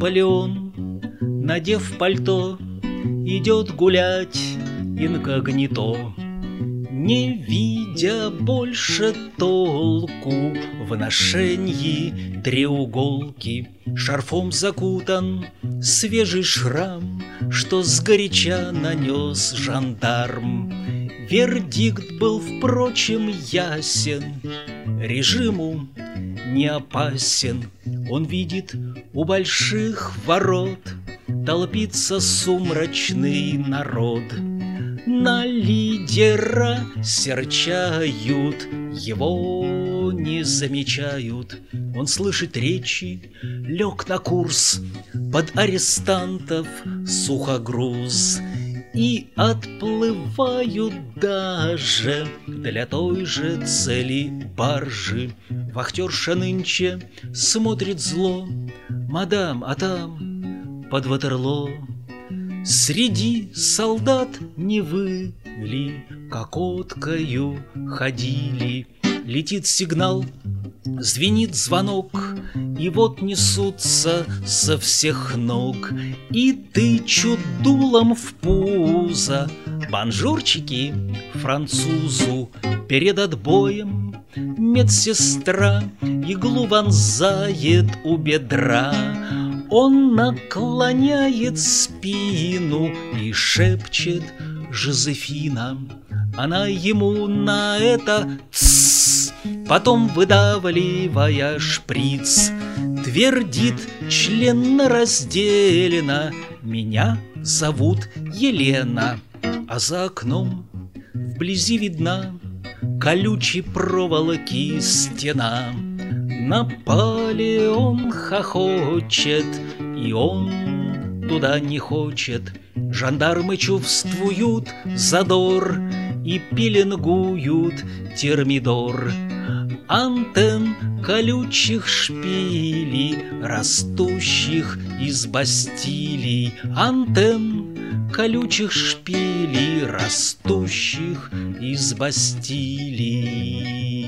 Наполеон, надев пальто, идет гулять инкогнито, не видя больше толку в ношении треуголки. Шарфом закутан свежий шрам, что сгоряча нанес жандарм. Вердикт был, впрочем, ясен, режиму не опасен. Он видит, у больших ворот толпится сумрачный народ. На лидера серчают, его не замечают. Он слышит речи, лег на курс, под арестантов сухогруз. И отплывают даже для той же цели баржи. Вахтерша нынче смотрит зло: мадам, а там под Ватерлоо среди солдат не вы ли кокоткою ходили? Летит сигнал, звенит звонок, и вот несутся со всех ног и тычут дулом в пузо бонжурчики французу. Перед отбоем медсестра иглу вонзает у бедра. Он наклоняет спину и шепчет: Жозефина. Она ему на это «тссс», потом, выдавливая шприц, твердит членораздельно: меня зовут Елена. А за окном вблизи видна колючей проволоки стена. Наполеон хохочет, и он туда не хочет. Жандармы чувствуют задор и пеленгуют термидор. Антенн колючих шпилей, растущих из Бастилий. Антенн колючих шпилей, растущих из Бастилий.